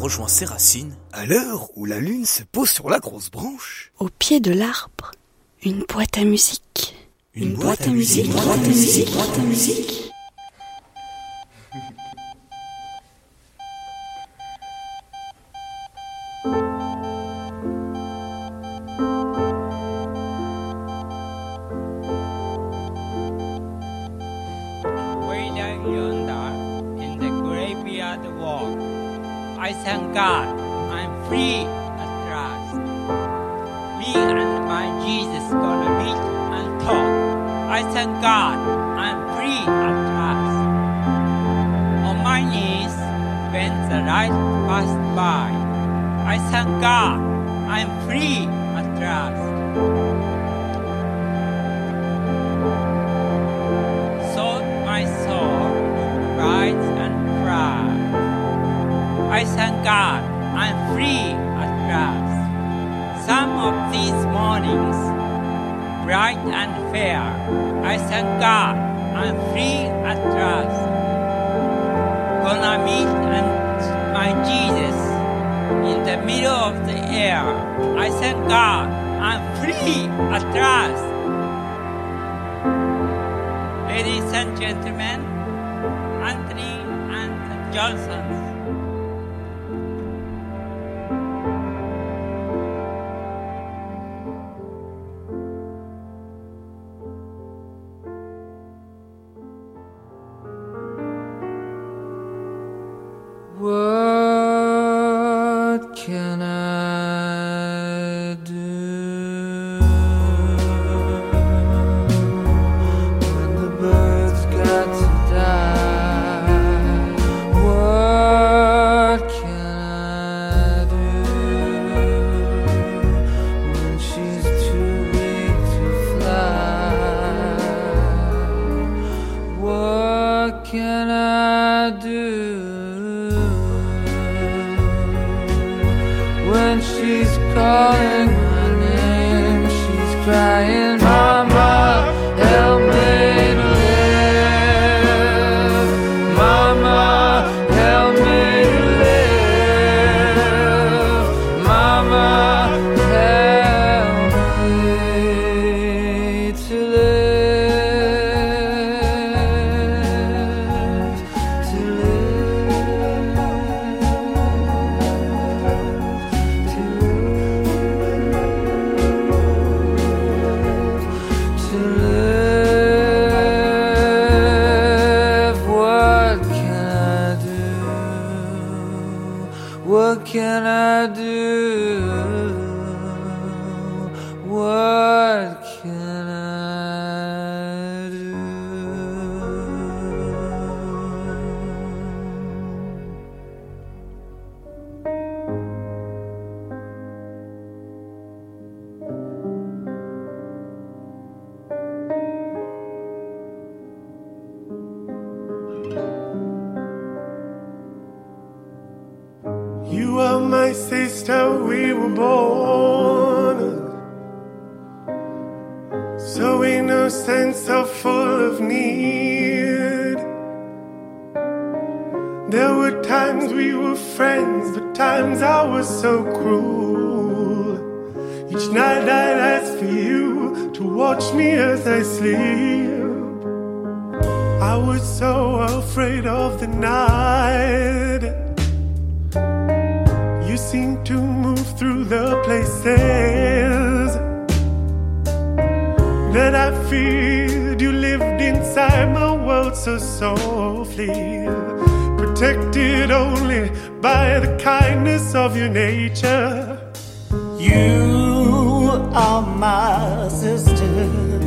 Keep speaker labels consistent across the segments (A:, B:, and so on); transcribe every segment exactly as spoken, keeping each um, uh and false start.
A: rejoint ses racines.
B: À l'heure où la lune se pose sur la grosse branche.
C: Au pied de l'arbre, une boîte à musique.
A: Une,
C: Une
A: boîte,
C: boîte à musique,
A: une
C: boîte à musique, boîte à musique.
D: Way down yonder in the graveyard walk, I thank God I'm free at last. Me and my Jesus gonna meet and talk. I thank God I'm free at last. On my knees when the light passed by, I thank God I'm free at last. Thought my soul would rise and cry. I thank God I'm free at last. Some of these mornings, bright and fair, I thank God I'm free at last. Gonna meet and my Jesus in the middle of the air. I thank God I'm free at last. Ladies and gentlemen, Anthony and Johnson.
E: What can I do when the birds got to die? What can I do when she's too weak to fly? What can I do when she's calling my name? She's crying, Mama, help me to live. Mama, help me to live. Mama, help me to live, to live, to to live. What can I do? What can I do? What can I do?
F: You are my sister, we were born so innocent, so full of need. There were times we were friends, but times I was so cruel. Each night I'd ask for you to watch me as I sleep. I was so afraid of the night. You seemed to move through the places that I feared. You lived inside my world so softly, protected only by the kindness of your nature.
G: You are my sister,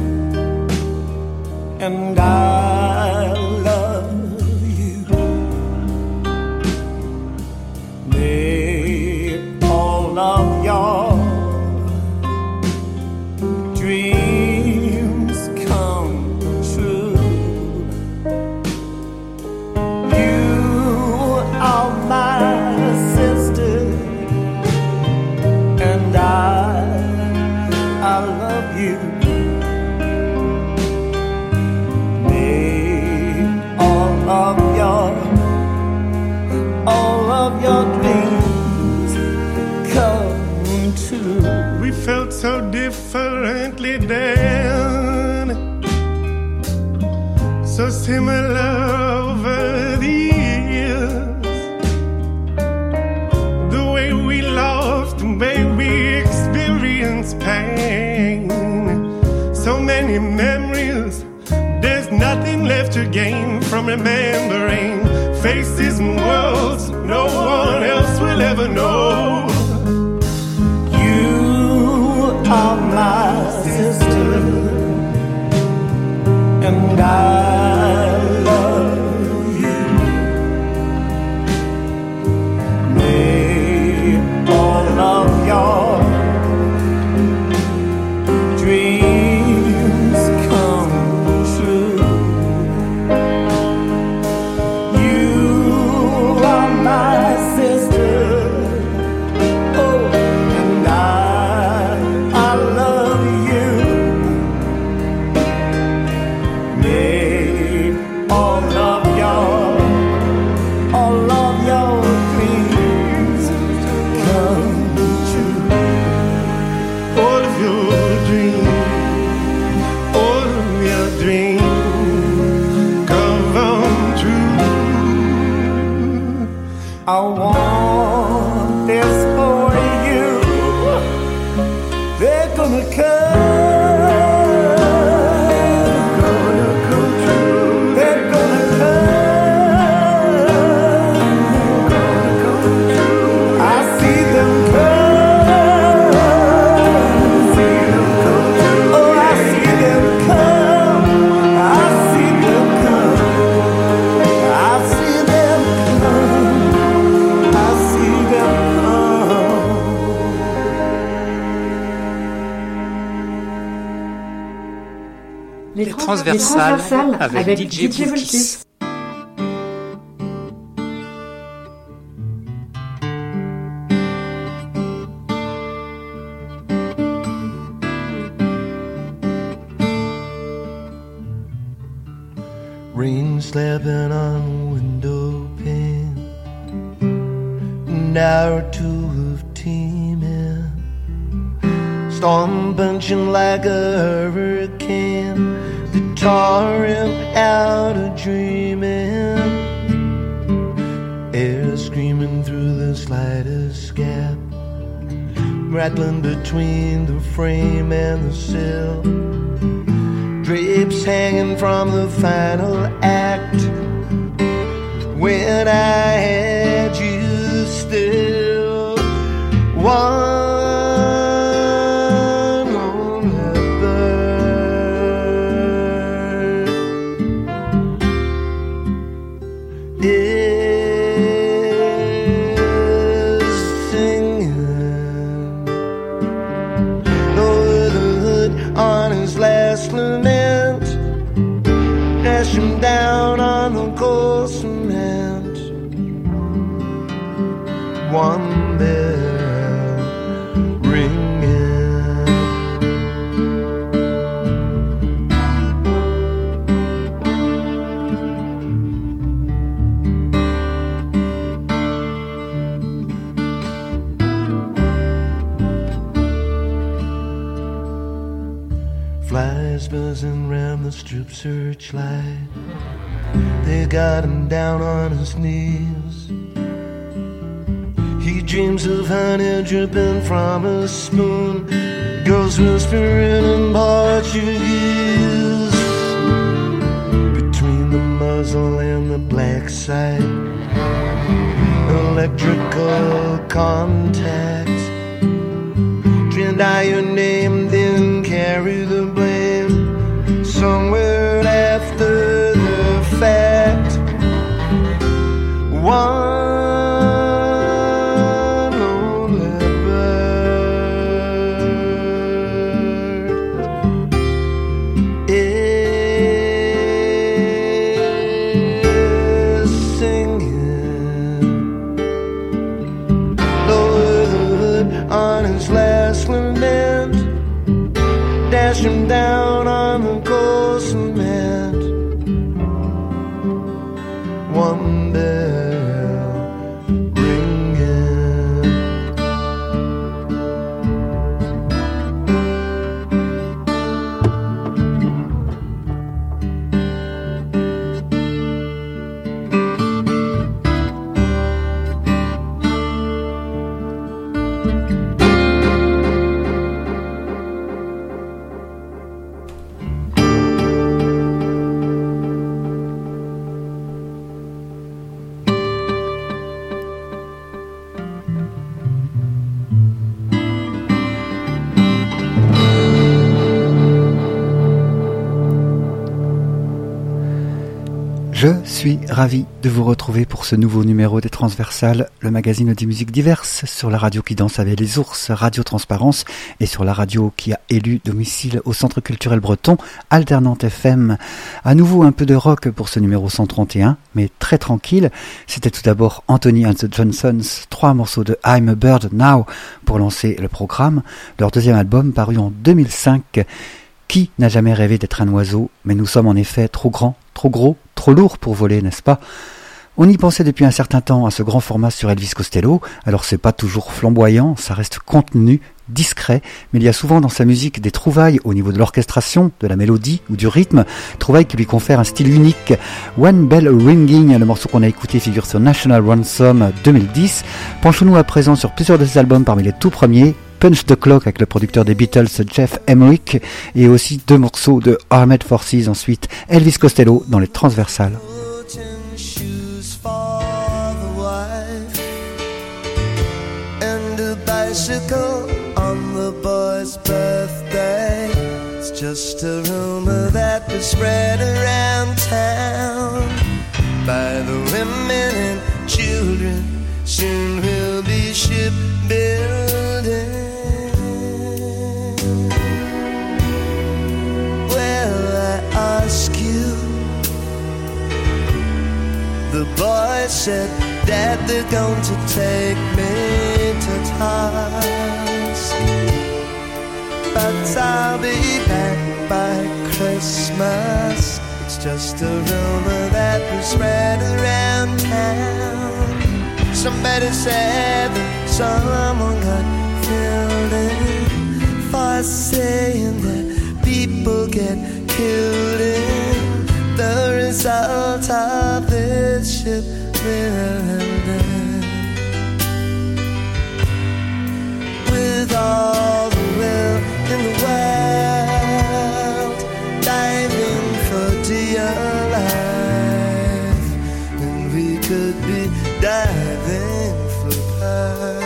G: and I love you. May all of your dreams come true. You are my sister, and I, I love you. May
F: so differently done, so similar over the years. The way we loved, the way we experienced pain, so many memories. There's nothing left to gain from remembering faces and worlds no one else will ever know.
G: You are my sister, and I love you. May all of your dreams come true. You are my sister, oh, and I, I love you. May all of your, all of your dreams come true.
F: All of your dreams, all of your dreams come true.
G: I want this for you. They're gonna come. Gonna come true. They're gonna come. Gonna come true. I see them come. See them come true. Oh, I see them come. I see them come. I see them come. I see them come.
A: Les,
H: Les
A: trans-
H: transversales,
A: les transversales
H: avec,
A: avec
H: D J
A: D J
H: Bookis.
A: Bookis.
I: Rain slapping on the window pane, an hour or two of teaming, storm punching like a hurricane that tore him out of dreaming. Air screaming through the slightest gap, rattling between the frame and the sill, drapes hanging from the final act. When I had you still, one lonely bird is singing over the hood on his last lament, dash him down on the cold cement. One bell ringing, flies buzzing round the strip searchlight. They got him down on his knees. He dreams of honey dripping from a spoon, girls whispering in Portuguese. Between the muzzle and the black sight, electrical contacts. Trend out your name, then carry the blame somewhere after the fact. One lonely bird is singing lower the hood on his last lament, dash him
A: Je suis ravi de vous retrouver pour ce nouveau numéro des Transversales, le magazine des musiques diverses sur la radio qui danse avec les ours, Radio Transparence, et sur la radio qui a élu domicile au Centre culturel breton, Alternante F M. À nouveau un peu de rock pour ce numéro cent trente et un, mais très tranquille. C'était tout d'abord Anthony and the Johnsons, trois morceaux de I'm a Bird Now pour lancer le programme, leur deuxième album paru en deux mille cinq. Qui n'a jamais rêvé d'être un oiseau? Mais nous sommes en effet trop grands, trop gros, trop lourds pour voler, n'est-ce pas? On y pensait depuis un certain temps à ce grand format sur Elvis Costello. Alors c'est pas toujours flamboyant, ça reste contenu, discret, mais il y a souvent dans sa musique des trouvailles au niveau de l'orchestration, de la mélodie ou du rythme, trouvailles qui lui confèrent un style unique. One Bell Ringing, le morceau qu'on a écouté, figure sur National Ransom deux mille dix. Penchons-nous à présent sur plusieurs de ses albums parmi les tout premiers. Punch the Clock avec le producteur des Beatles Jeff Emerick, et aussi deux morceaux de Armed Forces. Ensuite Elvis Costello dans les Transversales.
I: Just a rumor that was spread around town by the women and children. Soon we'll be shipbuilding. Well, I ask you, the boy said that they're going to take me to task, but I'll be back by Christmas. It's just a rumor that was spread around town. Somebody said that someone got killed in for saying that people get killed in the result of this ship building. With all the will in the world, diving for dear life, and we could be diving for pearls.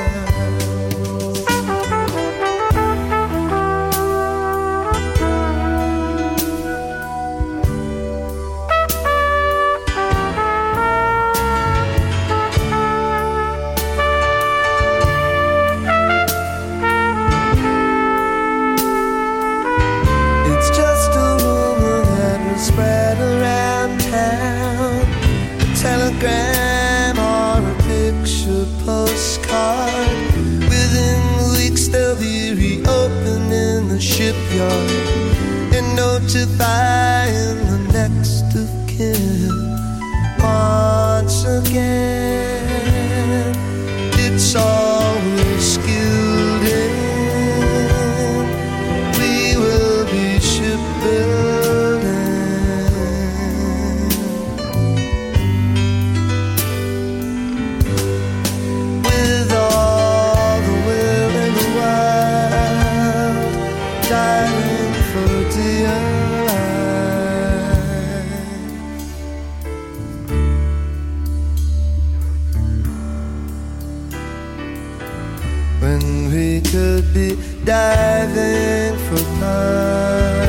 I: Spread around town, a telegram or a picture postcard. Within weeks they'll be reopening the shipyard and notifying the next of kin. Once again, it's all we're skilled in. We will be shipbuilding. Could be diving for pearls.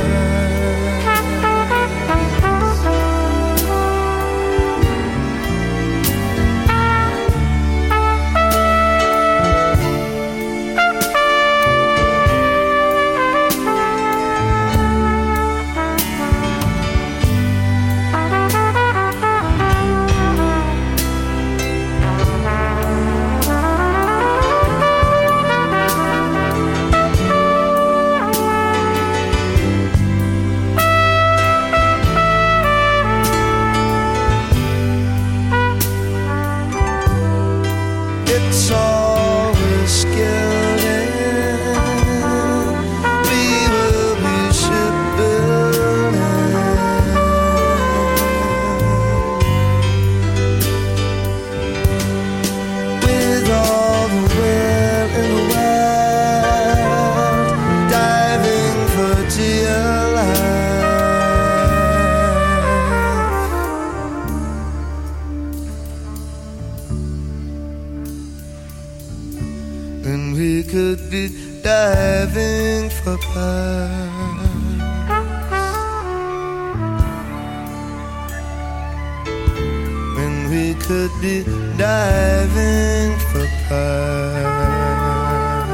I: could be diving for pearls.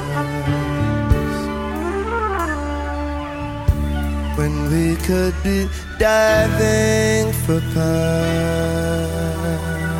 I: When we could be diving for pearls.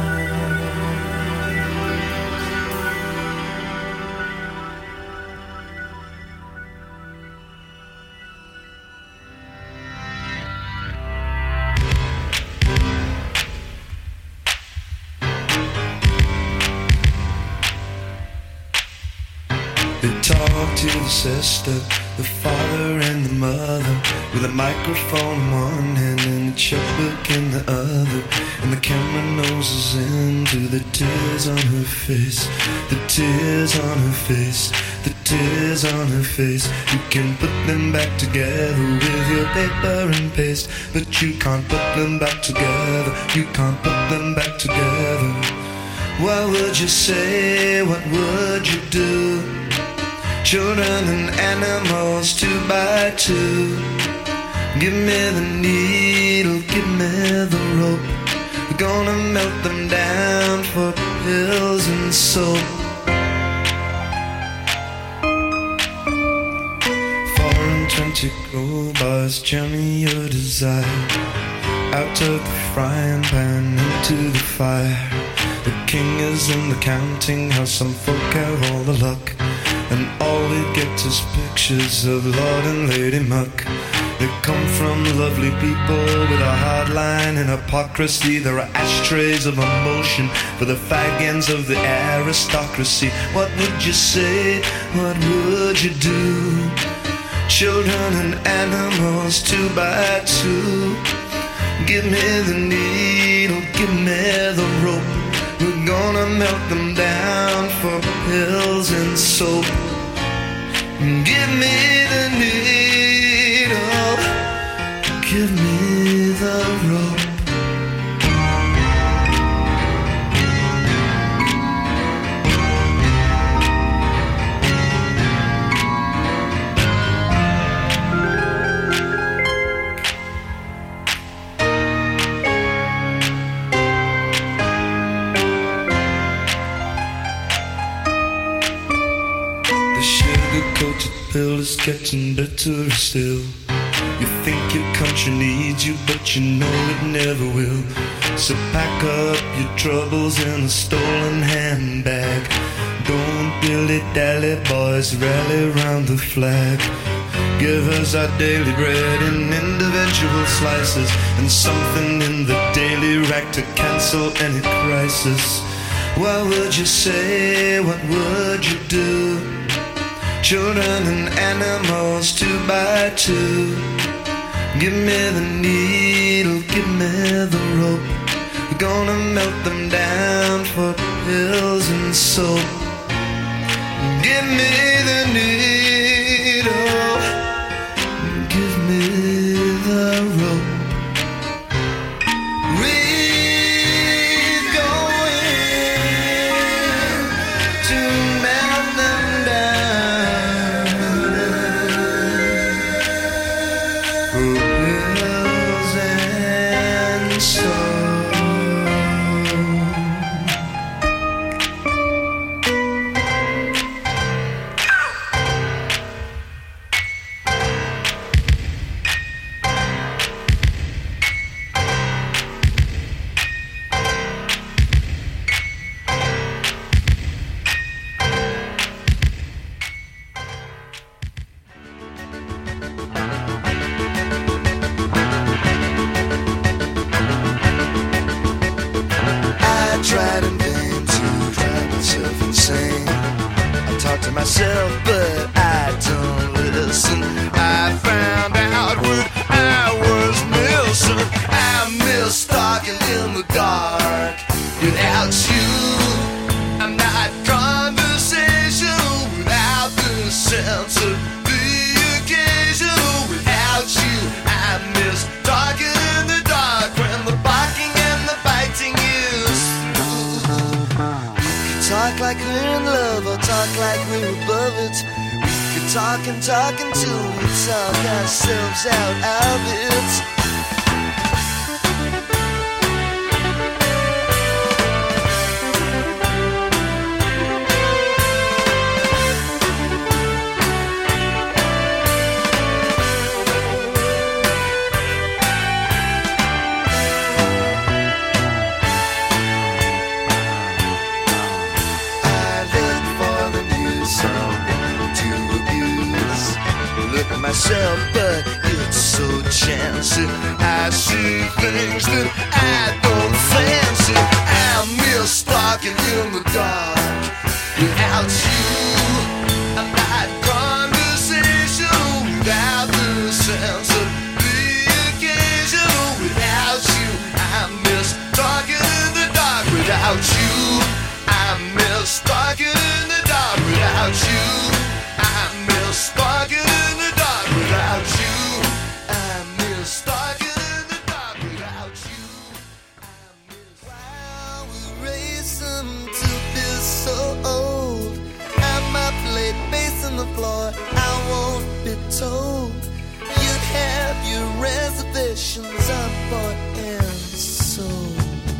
H: Talk to the sister, the father and the mother, with a microphone in one hand and a checkbook in the other. And the camera noses into the tears on her face, the tears on her face, the tears on her face. You can put them back together with your paper and paste, but you can't put them back together, you can't put them back together. What would you say, what would you do? Children and animals, two by two. Give me the needle, give me the rope. We're gonna melt them down for pills and soap. Four and twenty crowbars, jamming your desire out of the frying pan into the fire. The king is in the counting house, some folk have all the luck, and all we get is pictures of Lord and Lady Muck. They come from lovely people with a hard line and hypocrisy. There are ashtrays of emotion for the fag ends of the aristocracy. What would you say? What would you do? Children and animals, two by two. Give me the needle, give me the rope. We're gonna melt them down for pills and soap. Give me the needle, give me the rope. Pill is getting better still. You think your country needs you, but you know it never will. So pack up your troubles in a stolen handbag. Don't dilly-dally, boys, rally round the flag. Give us our daily bread in individual slices, and something in the daily rack to cancel any crisis. What would you say? What would you do? Children and animals, two by two. Give me the needle, give me the rope. We're gonna melt them down for pills and soap. Give me the needle, give me the rope. We're going to melt them down. Pills and soap. Tried in vain to drive myself insane. I talk to myself, but I don't listen. I found out what I was missing. I miss talking in the dark. Without you, I'm not conversational. Without the sense of the occasion. Without you, I miss talking in the dark. When the barking and the biting is talk like we're in love or talk like we're above it. We could talk and talk until we talk ourselves out of it.
I: chance it. I see things that I don't fancy. I'm mere stalking in the dark. Without you, I'm not conversational. Without the sense of the occasion. Without you, I'm mere stalking in the dark. Without you, I'm mere stalking in the dark. Without you, I'm mere stalking in the dark. Without you, I'm mere stalking in the dark. Without you, I'm mere. While we racing to be so old, I'm up late pacing the floor. I won't be told you have your reservations up bought and sold.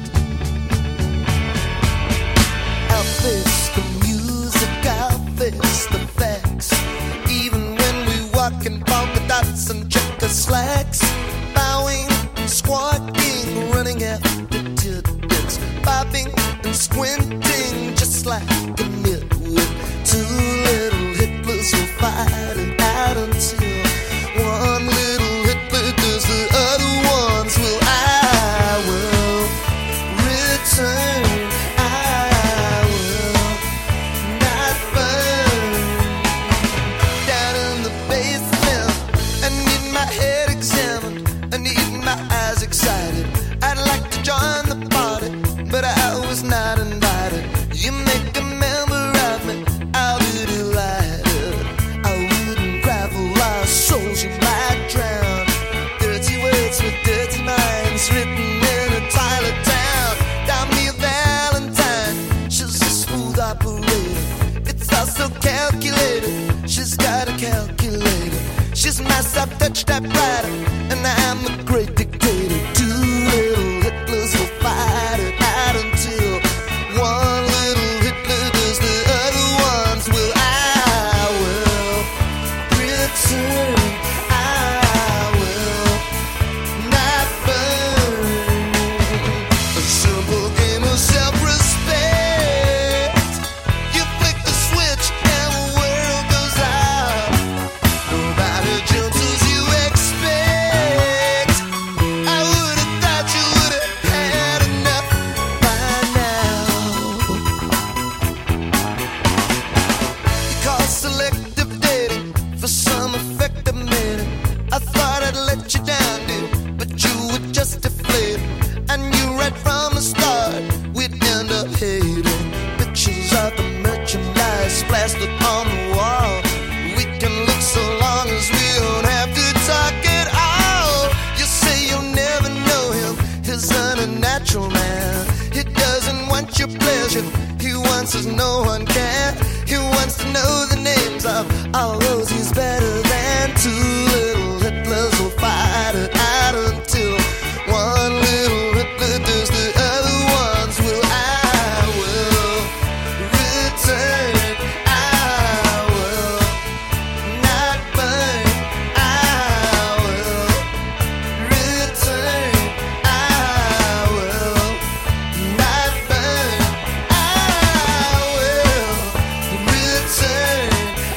I: I'll face the music, I'll face the facts. Even when we walk in polka dots and checker slacks, bowing and squawking, running after tidbits, bobbing and squinting, just like a nitwit. Two little Hitlers will fight it out until one little Hitler does the other ones. Will I will return. Excited, I'd like to join the party, but I was not invited. You make a member of me, I'll be delighted. I wouldn't cry for lost souls you might drown. Dirty words with dirty minds written in a toilet town. Down me a Valentine, she's a smooth operator. It's all so calculated, she's got a calculator. She's my soft-touch typewriter, and I'm a great dictator. Two little Hitlers will fight it out until one little Hitler does the other ones. Will I will return. I will not burn. A simple game of self-respect. You flick the switch and the world goes out. Nobody jumps as you expect. I would have thought you would have had enough by now. You call selective dating for some effective meaning. I thought I'd let you down, dude, but you were just deflated. I knew right from the start we'd end up hating. Pictures of the merchandise plastered on the wall. We can look so long as we don't have to talk at all. You say you'll never know him, he's an unnatural man. He doesn't want your pleasure, he wants us no one can. He wants to know the names of all those he's better than. Two little Hitlers will fight it out until one little Hitler does the other ones. Will I will return. I will not burn. I will return. I will not burn. I will return.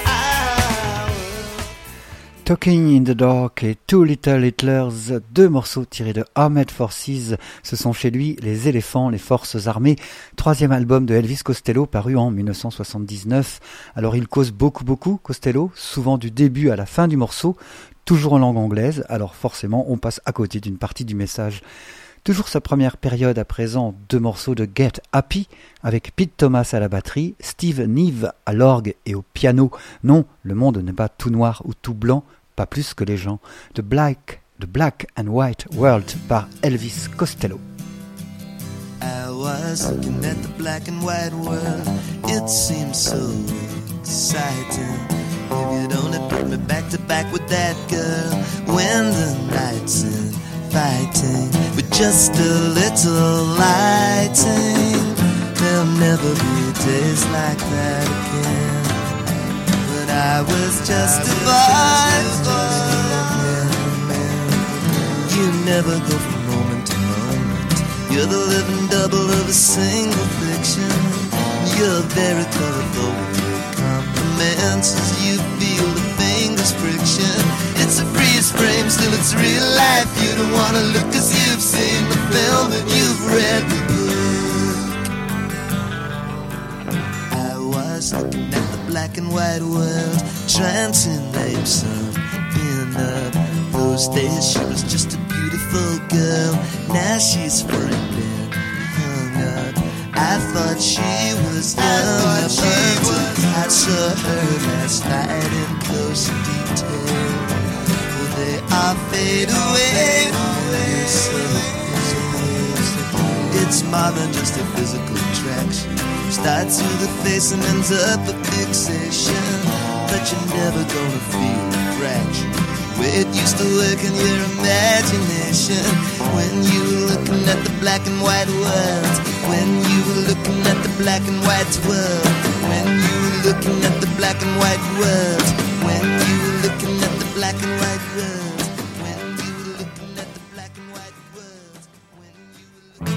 I: I will.
A: Talking in the Dark et Two Little Hitlers, deux morceaux tirés de Armed Forces, ce sont chez lui Les Éléphants, les Forces Armées, troisième album de Elvis Costello paru en dix-neuf cent soixante-dix-neuf. Alors il cause beaucoup beaucoup Costello, souvent du début à la fin du morceau, toujours en langue anglaise, alors forcément on passe à côté d'une partie du message. Toujours sa première période à présent, deux morceaux de Get Happy, avec Pete Thomas à la batterie, Steve Nieve à l'orgue et au piano. Non, le monde n'est pas tout noir ou tout blanc, pas plus que les gens. The Black, The Black and White World par Elvis Costello.
I: I was looking at the black and white world. It seems so exciting. If you'd only put me back to back with that girl when the night's in fighting with just a little lighting. There'll never be days like that again. But I was justified. You never go from moment to moment. You're the living double of a single fiction. You're very colorful with your compliments as you feel the fingers friction. it's a freeze frame, still it's real life. You don't wanna look cause you've seen the film and you've read the book. I was looking at the black and white world, trying to name some in up. Those days she was just a beautiful girl, now she's framed and hung up. I thought she was young, I, she was. I saw her last night in close detail. Well, they all fade away. So, it's more than just a physical attraction. Starts with a face and ends up a fixation, but you're never gonna feel a fraction. It used to work in your imagination when you were looking at the black and white world. When you were looking at the black and white world. When you were looking at the black and white world. When you were looking at the black and white world. When you were looking at the black and white world. When you were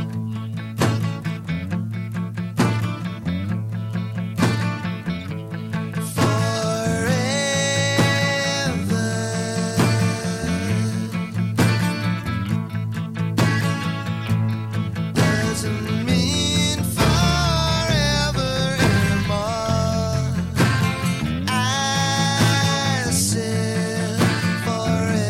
I: forever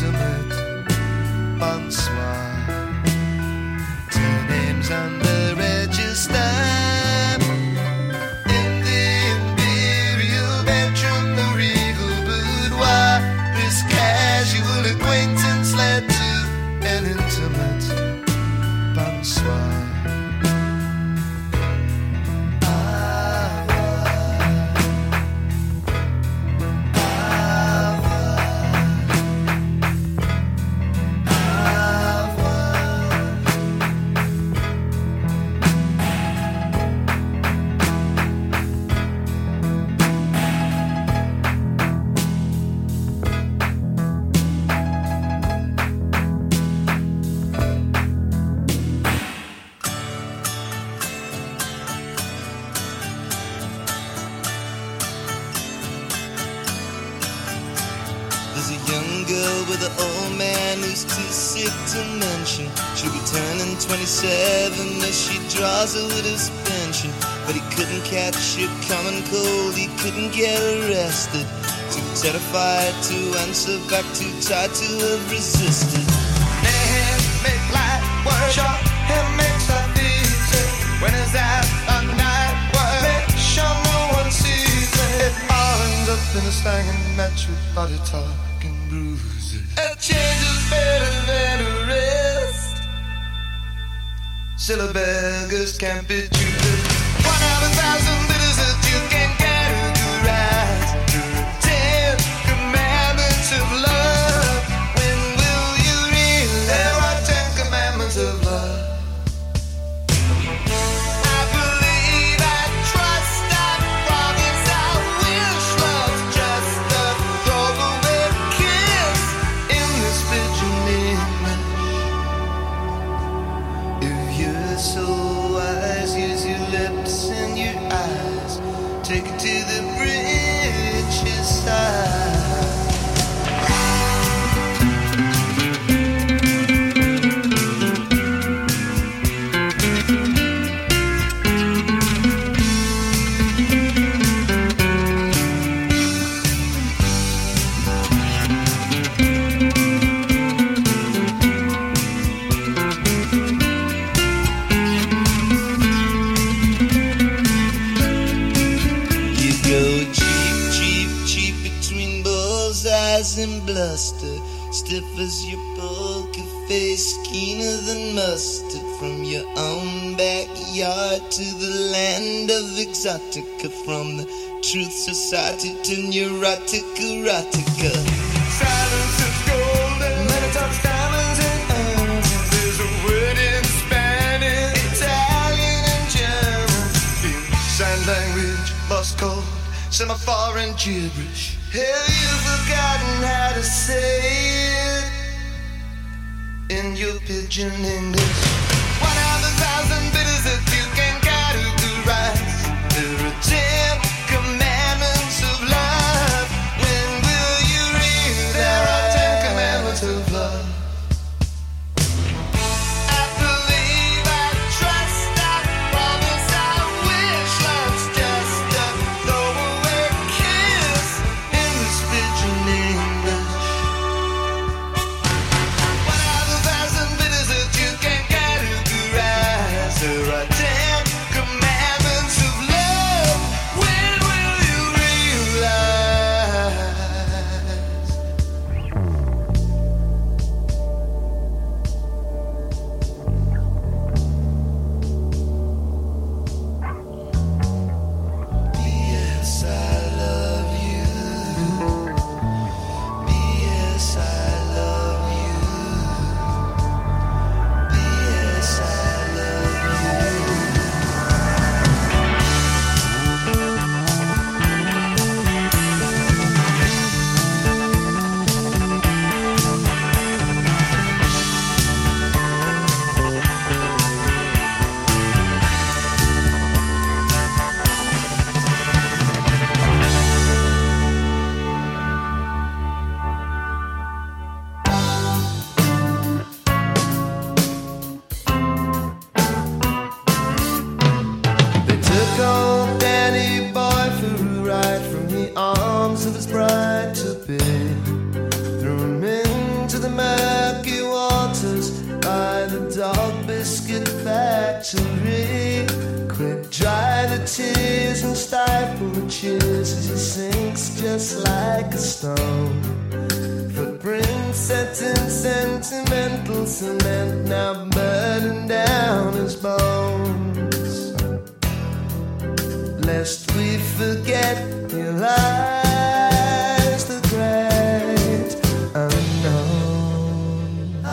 I: intimate. Bonsoir. Two names on the register. In the imperial bedroom, the regal boudoir. This casual acquaintance led to an intimate. Bonsoir.
J: She'll be turning twenty-seven as she draws a widow's pension. But he couldn't catch a common cold, he couldn't get arrested. Too terrified to answer back, too tired to have resisted.
I: Many hands make light work, short hair makes life easy. When is that a night work? Make sure no one sees it. It all ends up in a slanging match with body talk and bruises. A change is better than a rest. Still a beggars can't be choosers. One out of a thousand bitters that you can categorize. Ten commandments of love. When will you realize there are ten commandments of love? I believe, I trust, I promise, I wish love's just a throwaway kiss in this pigeon English. If you're so wise, use your lips and your eyes. Take it to the bridge's side.
J: And bluster, stiff as your poker face, keener than mustard. From your own backyard to the land of exotica, from the truth society to neurotic erotica.
I: Silence is golden, many times diamonds and earth. There's a word in Spanish, Italian and German. In sign language, lost code, semi-foreign gibberish. Have you forgotten how to say it in your pidgin English? One out of a thousand bitters that you can categorize. There are ten commandments of love. When will you realize there are ten commandments of love? I believe, I trust, I promise, I wish love's just a throwaway kiss in this pigeon English. One out of a thousand bitters that you can categorize. beaches as he sinks just like a stone. Footprints set in sentimental cement now burning down his bones. Lest we forget, he lies the great unknown.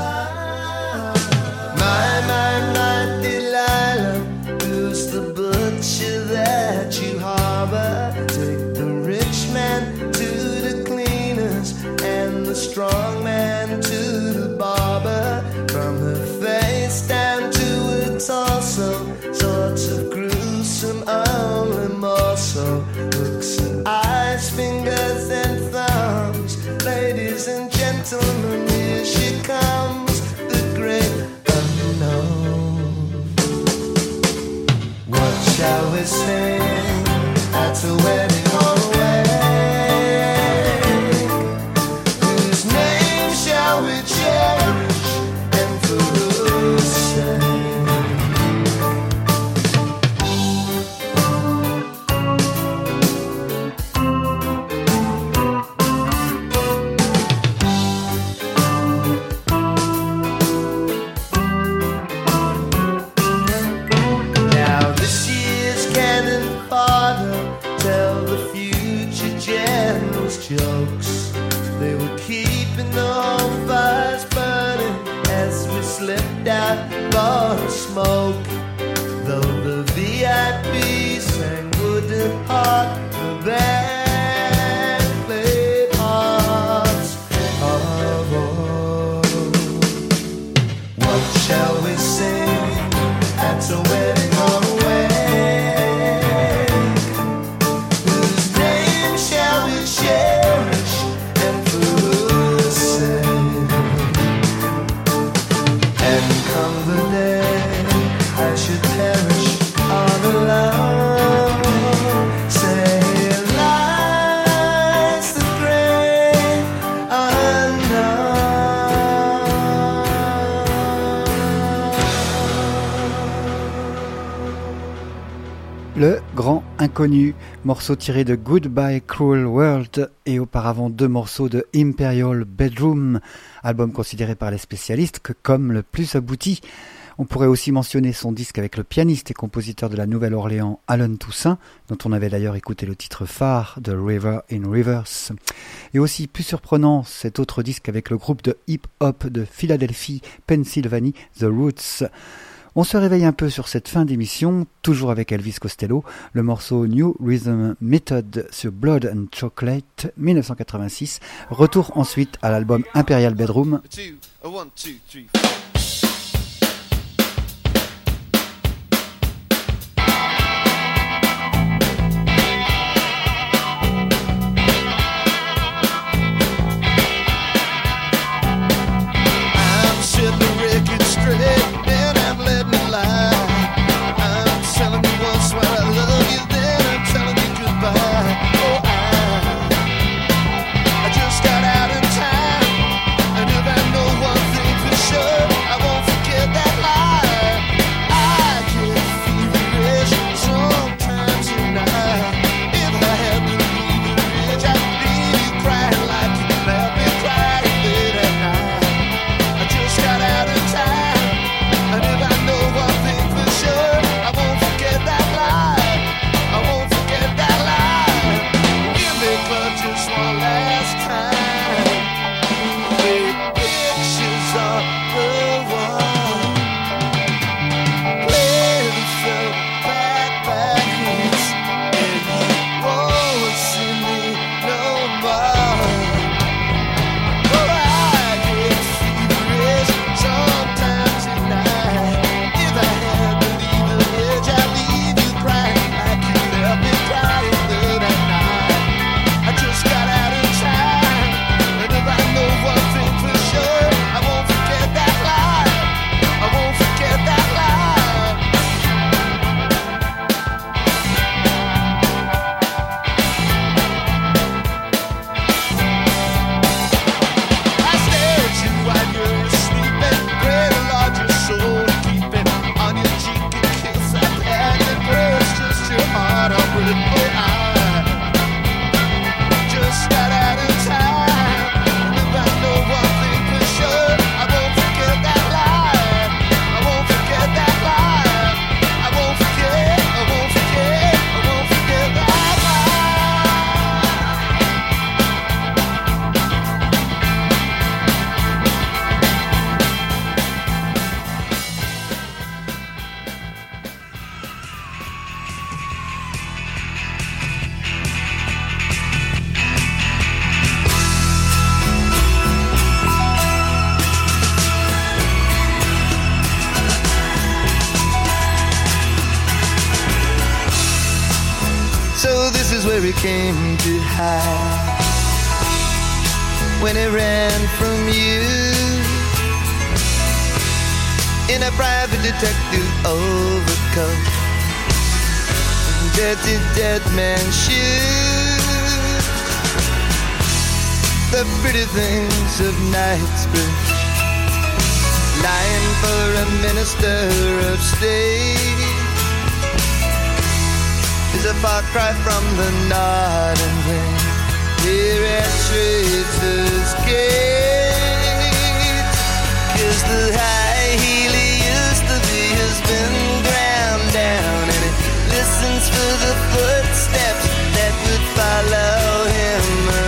I: My, my, my Delilah, who's the butcher that you harbor? Take the rich man to the cleaners and the strong man to the barber. From her face down to her torso, sorts of gruesome, only more so. Hooks and eyes, fingers and thumbs. Ladies and gentlemen, here she comes, the great unknown. What shall we sing at a wedding or a wake? Whose name shall we cherish and for whose sake? Now this year's canon father tell the future generals jokes. They were keeping the home fires burning as we slipped out for a smoke. Though the V I P sang wooden heart, the band played hearts of old. What shall we sing at a wedding or a wake? Whose name shall we cherish and for whose sake? And come the day I should perish all alone. Say, lies the great unknown.
A: Le Grand Inconnu, morceau tiré de Goodbye Cruel World et auparavant deux morceaux de Imperial Bedroom, album considéré par les spécialistes que comme le plus abouti. On pourrait aussi mentionner son disque avec le pianiste et compositeur de la Nouvelle-Orléans Allen Toussaint, dont on avait d'ailleurs écouté le titre phare de River in Reverse. Et aussi plus surprenant, cet autre disque avec le groupe de hip-hop de Philadelphie, Pennsylvanie, The Roots. On se réveille un peu sur cette fin d'émission, toujours avec Elvis Costello, le morceau New Rhythm Method sur Blood and Chocolate dix-neuf cent quatre-vingt-six. Retour ensuite à l'album Imperial Bedroom.
I: One, two, three.
J: Just got out in time, and if I know one thing for sure, where he came to hide when he ran from you in a private detective overcoat, dirty dead man shoes, the pretty things of Knightsbridge, lying for a minister of state, is a far cry from the Northern Wing. Here at Traitor's Gate, 'cause the high heel he used to be has been ground down, and he listens for the footsteps that would follow him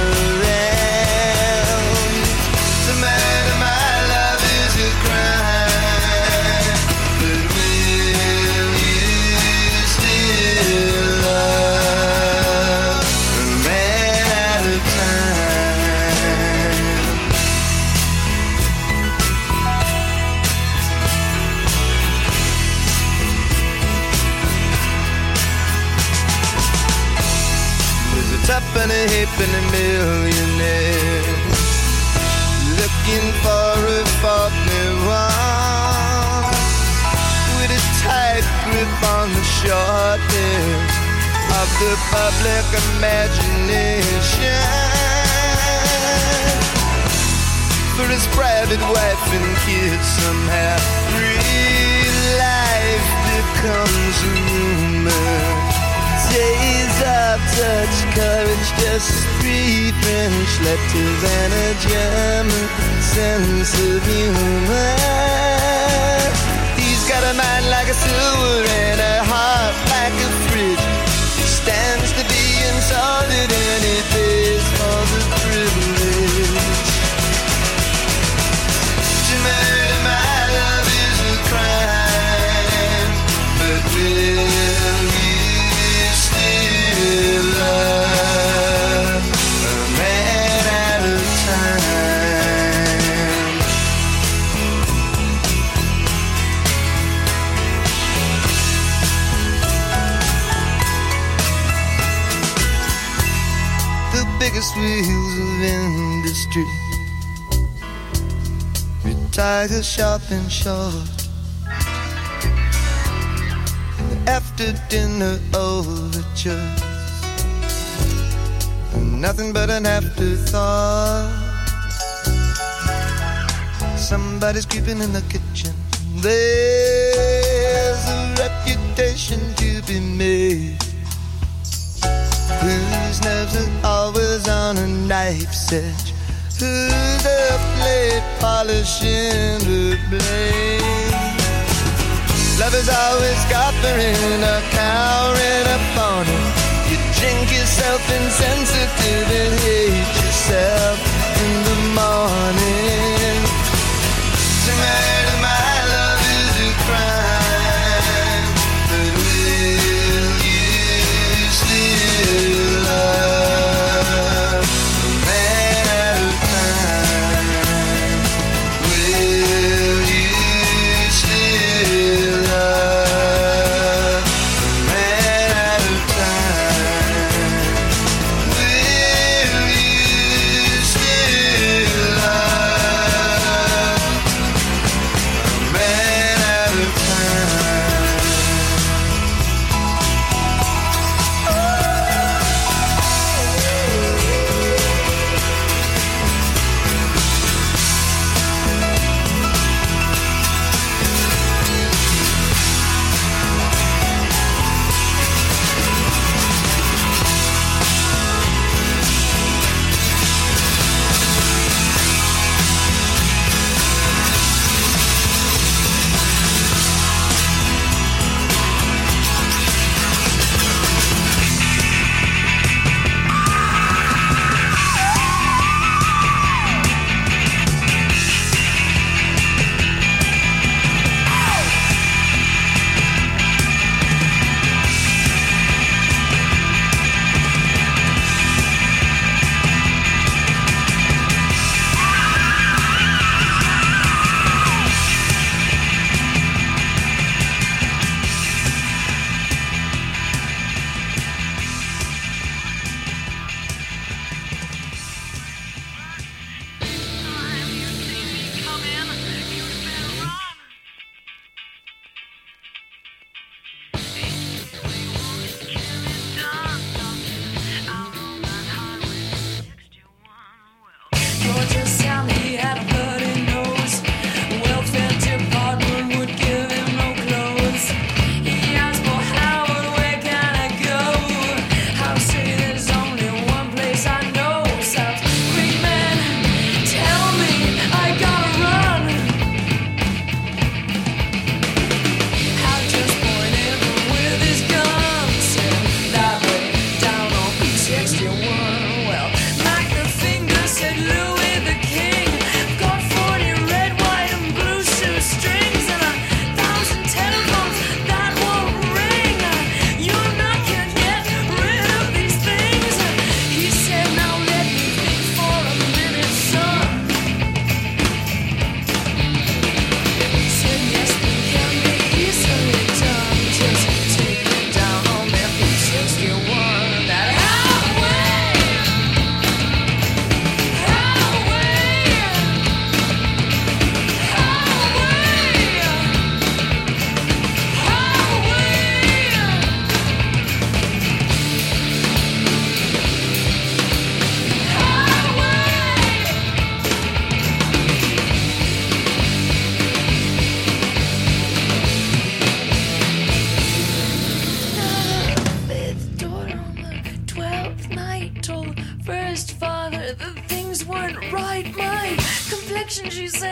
J: around. To murder my love is a crime, but will you still love a man out of time? There's a top and a hip and a millionaire looking for a partner one with a tight grip on the shortness of the public imagination for his private wife and kids. Somehow real life becomes a rumor. Days of touch, courage, just three French letters and a German sense of humor. He's got a mind like a sewer and a heart like a fridge. He stands to be insulted and he pays for the privilege. To murder my love is a crime, but will you still love a man out of time? The biggest wheels of industry retire sharp and short. After dinner overtures, nothing but an afterthought. Somebody's creeping in the kitchen. There's a reputation to be made. Whose nerves are always on a knife's edge? Who's the blade polishing the blade? Love is always scoffing or cowering upon it. You drink yourself insensitive and hate yourself in the morning. To murder my love is a crime, but will you still love a man out of time? Will you still love a man out of time? Will you still love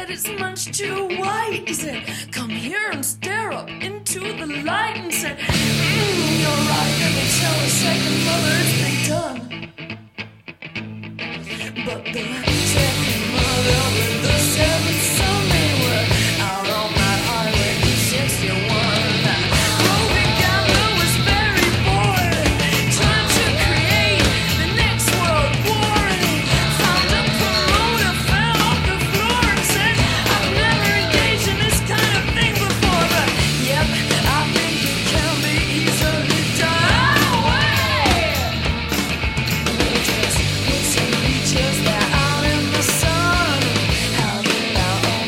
K: said it's much too white. He said, come here and stare up into the light, and said, mm, you're right, let me tell a second mother it's been done. But the second mother with the seventh son, they were out on that highway sixty-one. Rogan Gambler was very bored, trying to create the next world war, and he found a Corona, fell off the floor, and said, I've never engaged in this kind of thing before, but yep, I think it can be easily done. Away! Just put some beaches there out in the sun, out in our own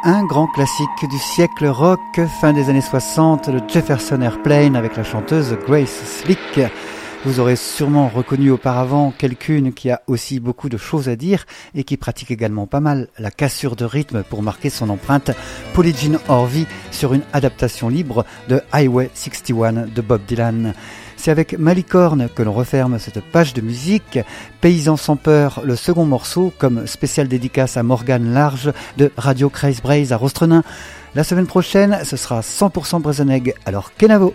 A: Un grand classique du siècle rock, fin des années soixante, le Jefferson Airplane avec la chanteuse Grace Slick. Vous aurez sûrement reconnu auparavant quelqu'une qui a aussi beaucoup de choses à dire et qui pratique également pas mal la cassure de rythme pour marquer son empreinte, Polly Jean Harvey, sur une adaptation libre de Highway soixante et un de Bob Dylan. C'est avec Malicorne que l'on referme cette page de musique. Paysans sans peur, le second morceau, comme spéciale dédicace à Morgane Large de Radio Craze Braze à Rostrenin. La semaine prochaine, ce sera cent pour cent Bresonneg, alors Kenavo.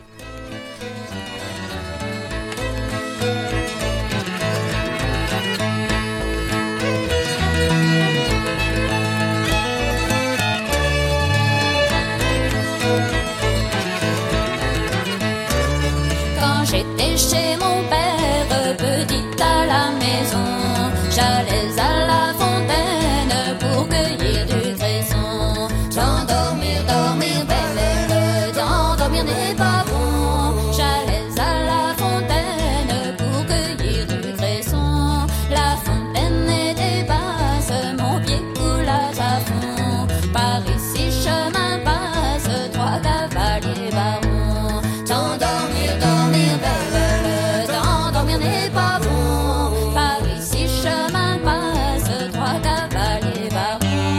L: J'étais chez mon père, petite à la maison. J'allais à la fontaine pour cueillir du cresson. S'endormir, dormir, belle, belle, t'endormir n'est pas bon. J'allais à la fontaine pour cueillir du cresson. La fontaine était basse, mon pied coule à fond. Par ici chemin passe, trois cavaliers barons. S'endormir, dormir, belle, t'endormir n'est pas bon. Par ici chemin passe, trois cavaliers barons.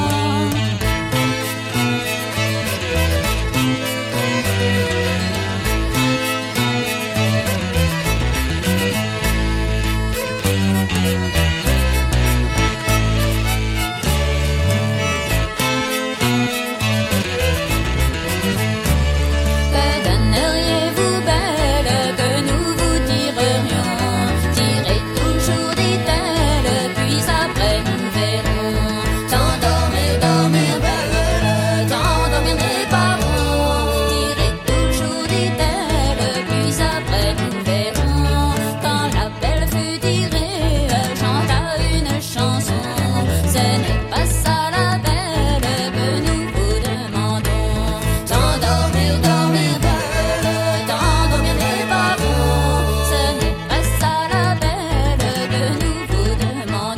L: Que donneriez-vous, belle, que nous vous tirerions? Tirez toujours, dit-elle, puis après nous verrons. S'endormir, dormir, belle, t'endormir n'est pas bon. Tirez toujours, dit-elle, puis après nous verrons. Quand la belle fut tirée, elle chanta une chanson. Ce n'est pas ça la belle que nous vous demandons. S'endormir, dormir, belle, t'endormir n'est pas bon. Ce n'est pas ça la belle que nous vous demandons.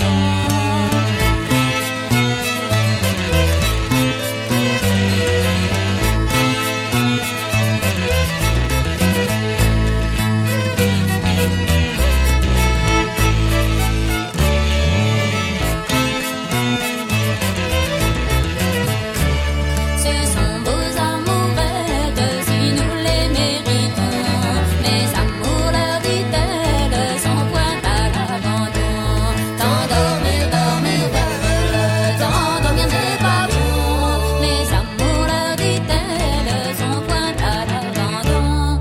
L: Ce sont vos amourettes si nous les méritons. Mes amours, leur dit-elle, sont point à l'abandon. T'endormir, dormir, belle, t'endormir n'est pas bon. Mes amours, leur dit-elle, sont point à l'abandon.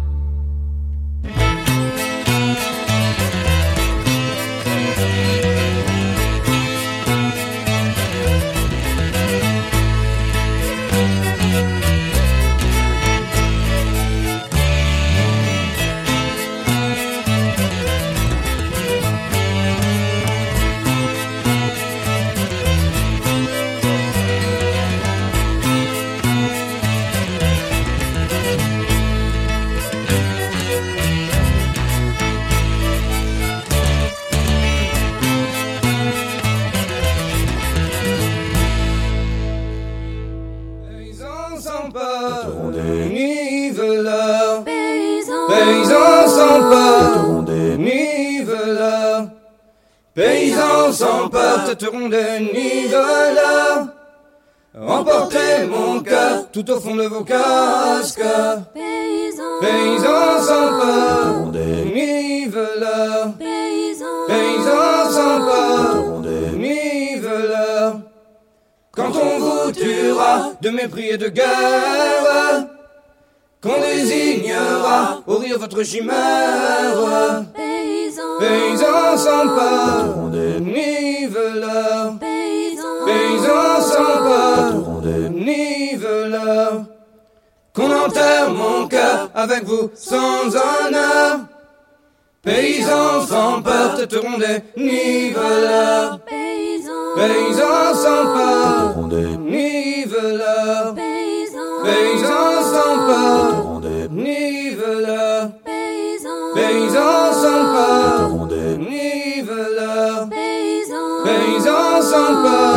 E: Paysans sans peur, des niveleurs. Paysans sans peur, des niveleurs. Paysans sans peur, tâteront des niveleurs. Emportez mon cœur tout au fond de vos casques. Paysans sans peur, des niveleurs. Paysans sans peur, des niveleurs. Quand on vous tuera de mépris et de guerre, qu'on désignera au rire votre chimère. Paysans sans peur, des niveleurs. Paysans sans peur, des niveleurs. Qu'on enterre mon cœur avec vous sans honneur. Paysans sans peur, tâteront des niveleurs. Paysans sans peur, des niveleurs. Paysans sans peur, des niveleurs. Paysans sans peur, des niveleurs. Paysans sans peur.